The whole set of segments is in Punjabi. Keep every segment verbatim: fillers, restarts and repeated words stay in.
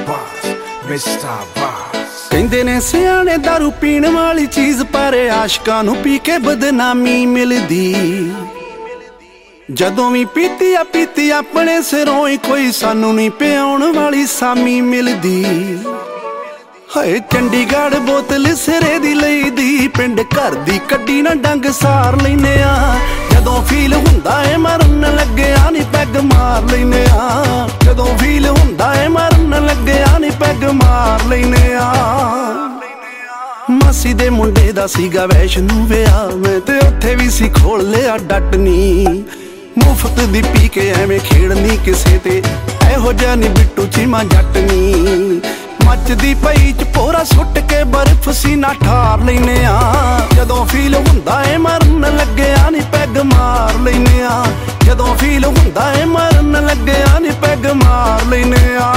ਕਹਿੰਦੇ ਨੇ ਸਿਆਣੇ ਦਾਰੂ ਪੀਣ ਵਾਲੀ ਚੀਜ਼, ਪਰ ਆਸ਼ਕਾਂ ਨੂੰ ਪੀ ਕੇ ਬਦਨਾਮੀ ਮਿਲਦੀ। ਜਦੋਂ ਵੀ ਪੀਤੀ ਆ ਪੀਤੀ ਆਪਣੇ ਸਿਰੋਂ ਹੀ, ਕੋਈ ਸਾਨੂੰ ਨਹੀਂ ਪਿਆਉਣ ਵਾਲੀ ਸਾਮੀ ਮਿਲਦੀ। ਹਾਏ ਚੰਡੀਗੜ੍ਹ ਬੋਤਲ ਸਿਰੇ ਦੀ ਲਈਦੀ, ਪਿੰਡ ਘਰ ਦੀ ਕੱਢੀ ਨਾ ਡੰਗ ਸਾਰ ਲੈਨੇ ਆ। ਜਦੋਂ ਫੀਲ ਹੁੰਦਾ ਏ ਮਰਨ ਲੱਗਿਆ ਨੀ ਪੈਗ ਮਾਰ ਲੈਨੇ ਆ। ਜਦੋਂ ਫੀਲ ਹੁੰਦਾ ਏ ਮਰਨ ਲੱਗਿਆ ਨੀ ਪੈਗ ਮਾਰ ਲੈਨੇ ਆ। ਮਾਸੀ ਦੇ ਮੁੰਡੇ ਦਾ ਸੀਗਾ ਵੈਸ਼ਨੂ ਵਿਆਹ, ਮੈਂ ਤੇ ਉੱਥੇ ਵੀ ਸੀ ਖੋਲ ਲਿਆ ਡੱਟਨੀ। ਮੁਫਤ ਦੀ ਪੀ ਕੇ ਐਵੇਂ ਖੇਡਨੀ ਕਿਸੇ ਤੇ, ਇਹੋ ਜਿਹਾ ਨੀ ਬਿੱਟੂ ਚੀਮਾ ਜੱਟਨੀ। ਮੱਚਦੀ ਪਈ ਚ ਪੋਰਾ ਸੁੱਟ ਕੇ ਬਰਫ਼ ਸੀਨਾ ਠਾਰ ਲੈਨੇ ਆ। ਜਦੋਂ ਫੀਲ ਹੁੰਦਾ ਏ ਮਰਨ ਲੱਗਿਆ ਨੀ ਪੈਗ ਮਾਰ ਲੈਨੇ ਆ। ਜਦੋਂ ਫੀਲ ਹੁੰਦਾ ਏ ਮਰਨ ਲੱਗਿਆ ਨੀ ਪੈਗ ਮਾਰ ਲੈਨੇ ਆ।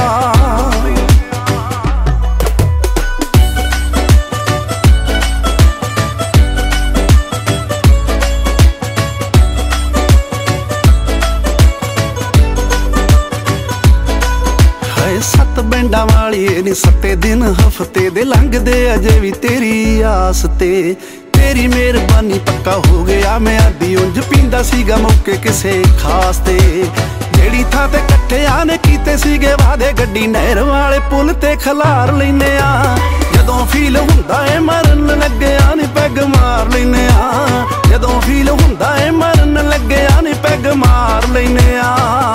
ਸੱਤ ਬੈਂਡਾਂ ਵਾਲੀ ਨੀ ਸੱਤੇ ਦਿਨ ਹਫਤੇ ਦੇ ਲੰਘਦੇ ਅਜੇ ਵੀ ਤੇਰੀ ਆਸ ਤੇ। ਤੇਰੀ ਮਿਹਰਬਾਨੀ ਪੱਕਾ ਹੋ ਗਿਆ ਮੈਂ ਆਦੀ, ਉਂਝ ਪੀਂਦਾ ਸੀਗਾ ਮੌਕੇ ਕਿਸੇ ਖਾਸ ਤੇ। ਜਿਹੜੀ ਥਾਂ ਤੇ ਇਕੱਠਿਆਂ ਨੇ ਕੀਤੇ ਸੀਗੇ ਵਾਦੇ, ਗੱਡੀ ਨਹਿਰ ਵਾਲੇ ਪੁਲ ਤੇ ਖਲਾਰ ਲੈਨੇ ਆ। ਜਦੋਂ ਫੀਲ ਹੁੰਦਾ ਏ ਮਰਨ ਲੱਗਿਆ ਨੀ ਪੈਗ ਮਾਰ ਲੈਨੇ ਆ। ਜਦੋਂ ਫੀਲ ਹੁੰਦਾ ਏ ਮਰਨ ਲੱਗਿਆ ਨੀ ਪੈਗ ਮਾਰ ਲੈਨੇ ਆ।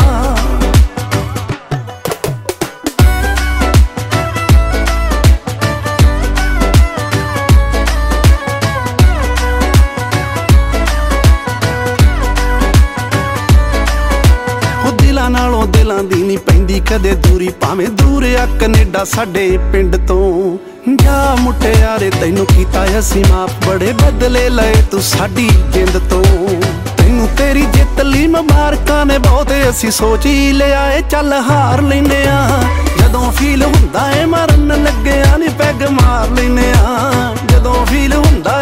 ਨਾਲੋਂ ਦਿਲਾਂ ਦੀ ਨੀ ਪੈਂਦੀ ਕਦੇ ਦੂਰੀ, ਭਾਵੇਂ ਦੂਰ ਆ ਕਨੇਡਾ ਸਾਡੇ ਪਿੰਡ ਤੋਂ। ਜਾ ਮੁਟਿਆਰੇ ਤੈਨੂੰ ਕੀਤਾ ਅਸੀਂ ਮਾਫ, ਬੜੇ ਬਦਲੇ ਲਏ ਤੂੰ ਸਾਡੀ ਜਿੰਦ ਤੋਂ। ਤੈਨੂੰ ਤੇਰੀ ਜਿੱਤ ਲਈ ਮੁਬਾਰਕਾਂ ਨੇ ਬਹੁਤੇ, ਅਸੀਂ ਸੋਚ ਹੀ ਲਿਆ ਏ ਚੱਲ ਹਾਰ ਲੈਨੇ ਆ। ਜਦੋਂ ਫੀਲ ਹੁੰਦਾ ਏ ਮਰਨ ਲੱਗਿਆ ਨੀ ਪੈਗ ਮਾਰ ਲੈਨੇ ਆ। ਜਦੋਂ ਫੀਲ ਹੁੰਦਾ